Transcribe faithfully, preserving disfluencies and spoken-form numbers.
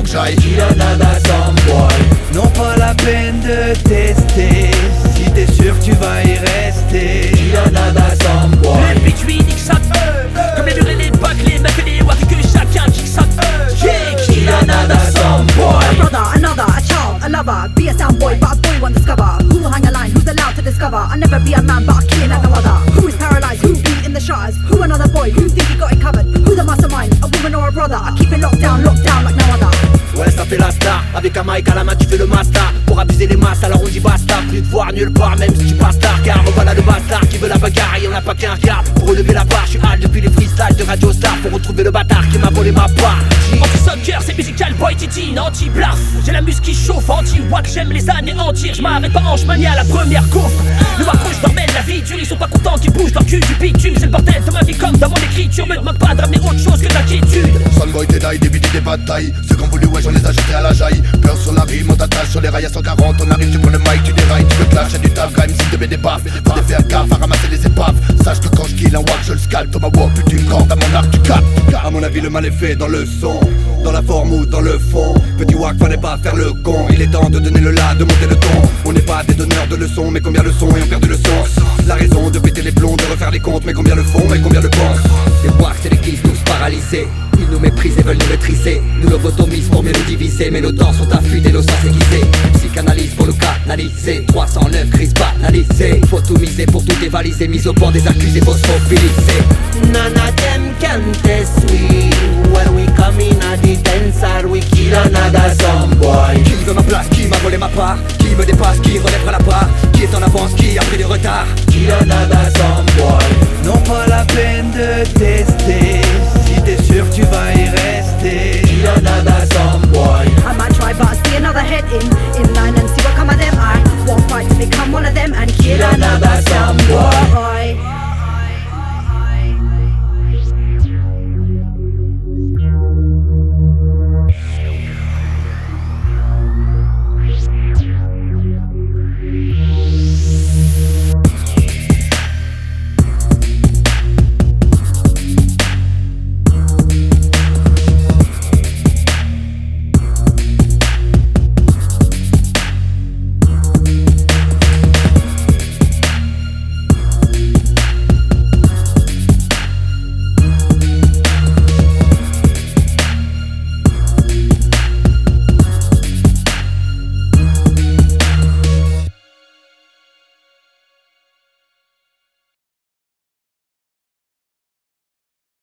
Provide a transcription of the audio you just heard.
que j'aille. Kill another some boy. Non pas la peine de tester, si t'es sûr que tu vas y rester. Kill another some boy. Le bitch lui nique sa feu, comme les murs et les bacs, les mecs et les wack, que chacun kick sa feu. Yeah, kill another some boy. A brother, another, a child, a lover. Be a sound boy, but a boy won't discover. Who will hang a line, who's allowed to discover? I'll never be a man, but a king like no other. Who is paralyzed, who beat in the shutters? Who another boy, who think he got it covered? Who the mastermind, a woman or a brother? I keep it locked down, locked down like no other. Ouais, ça fait la star, avec un mic à la main tu fais le master. Pour abuser les masses, alors on dit basta. Plus de voir nulle part, même si tu passes tard. Car voilà le bastard qui veut la bagarre et on n'a pas qu'un regard. Pour relever la barre, je suis hal depuis les freestyles de Radio Star. Pour retrouver le bâtard qui m'a volé ma part. Anti-soccer, c'est musical, boy titine, anti-blaf. J'ai la muse qui chauffe, anti-wack, j'aime les anéantir. J'm'arrête pas en chemin à la première course. Le approche dormait la vie dure, ils sont pas contents qu'ils bougent dans le cul du bitume. C'est le bordel de ma vie comme dans mon écriture. Me demande pas de ramener autre chose que de l'inquiétude. Sunboy, des die, des bidis, des batailles. Ceux qu'on voulu, ouais, j'en les ai achetés à la jaille. Peur sur la rime, on t'attache sur les rails à cent quarante. On arrive, tu prends le mic, tu dérailles, tu veux clash, y'a du taf, quand même si te mets des baffes. Faut des faire gaffe à ramasser les épaves. Sache que quand je kill un wack, je le scalpe. Thomas Walk, plus d'une corde à mon arc, tu captes. À mon avis, le mal est fait dans le son, dans la forme ou dans le fond. Petit wack, fallait pas faire le con. Il est temps de donner le la, de monter le ton. On n'est pas des donneurs de leçons, mais combien le sont et on perd le sens. La raison de péter les plombs, de refaire les comptes, mais combien le font, mais combien le pensent. Les wacks c'est l'église tous paralysés. Ils nous méprisent et veulent nous maîtriser. Nous lobotomisent pour mieux nous diviser. Mais nos dents sont affûtées, nos sens aiguisés. Psychanalyse pour nous canaliser. Trois cent neuf crises banalisées. Faut tout miser pour tout dévaliser. Mise au banc des accusés phosphophiliser. None of them can test we. When we come in at the dance, we kill another some boy. Qui veut ma place, qui m'a volé ma part? Qui me dépasse, qui relèvera la part? Qui est en avance, qui a pris du retard? Kill another some boy. Non pas la peine de tester, si t'es sûr que tu vas y rester. Kill another some boy. I might try, but I see another head in in line and see what come of them. I won't fight to become one of them and kill another some boy.